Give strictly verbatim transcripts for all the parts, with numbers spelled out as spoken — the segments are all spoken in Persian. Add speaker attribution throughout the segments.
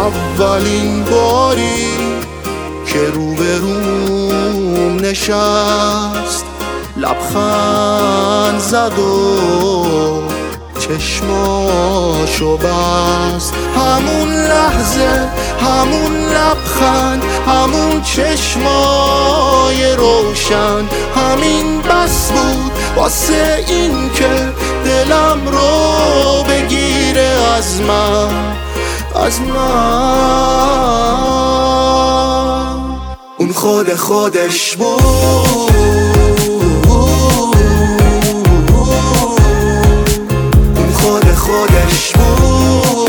Speaker 1: اولین باری که روبروم نشست، لبخند زد و چشماشو بست. همون لحظه، همون لبخند، همون چشمای روشن، همین بس بود واسه این که دلم رو بگیره از من، از من. اون خود خودش بود، اون خود خودش بود.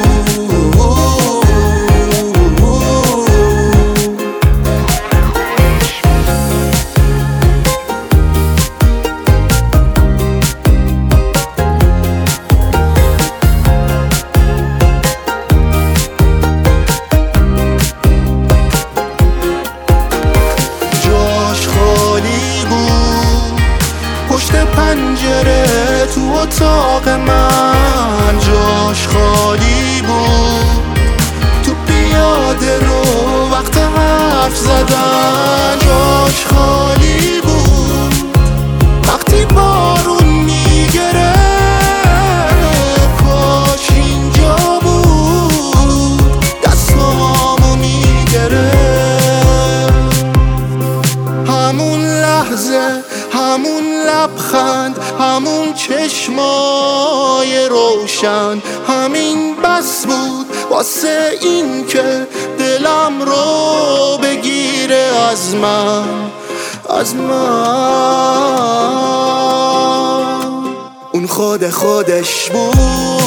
Speaker 1: پشت پنجره تو اتاق من جاش خالی بود، تو پیاده رو وقت حرف زدن جاش خالی بود. وقتی بارون میگره کاش اینجا بود، دستامو میگره. همون لحظه، همون لبخند، همون چشمای روشن، همین بس بود واسه این که دلم رو بگیره از من، از من. اون خود خودش بود.